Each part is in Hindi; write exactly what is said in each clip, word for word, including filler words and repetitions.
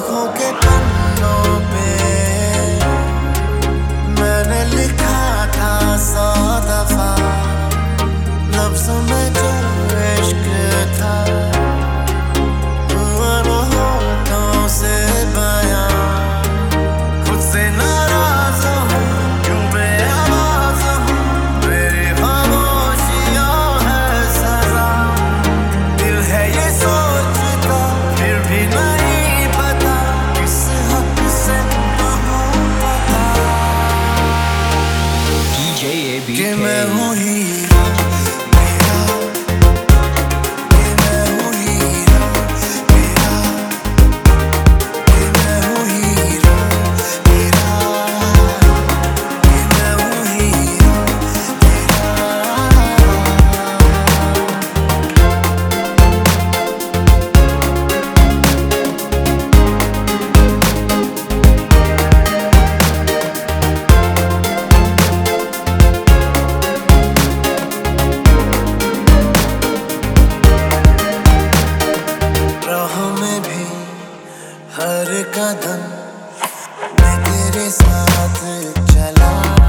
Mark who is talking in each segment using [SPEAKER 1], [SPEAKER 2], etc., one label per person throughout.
[SPEAKER 1] आँखों के पन्नों पे मैंने लिखा था सौ दफा, लफ्ज़ों में जो इश्क था हुआ न होठों से बयां। खुद से नाराज़ हूँ, क्यों बेआवाज़ हूँ, मेरी खामोशियाँ है सज़ा। दिल है ये सोचता फिर भी नहीं पता, किस हद से कहूँ पता कि मैं हूँ हीरा मेरा, कि मैं हूँ हीरा मेरा, कि मैं हूँ हीरा मेरा, कि मैं हूँ हीरा राह में भी हर कदम मैं तेरे साथ चला।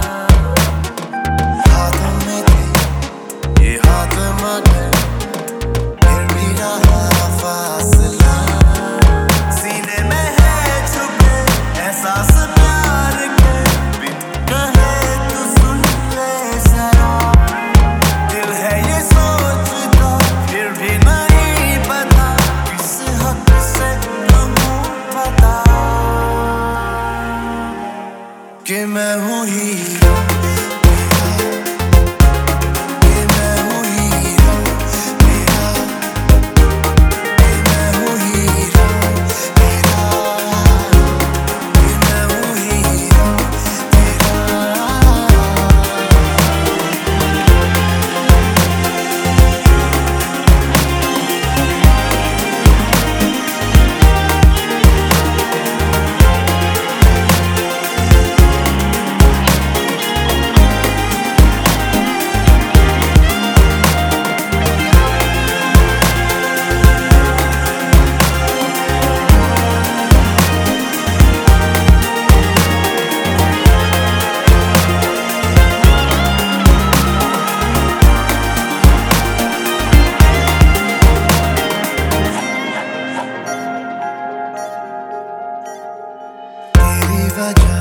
[SPEAKER 1] हाथों में थे ये हाथ मगर फिर भी रहा फासला। सीने में है छुपे एहसास प्यार के, बिन कहे तू सुन ले जरा। दिल है ये सोचता फिर भी नहीं पता, किस हद से कहूँ पता कि मैं हूँ हीरा मेरा, कि मैं हूँ हीरा मेरा, कि मैं हूँ हीरा मेरा, कि मैं हूँ हीरा मेरा। तेरी वजह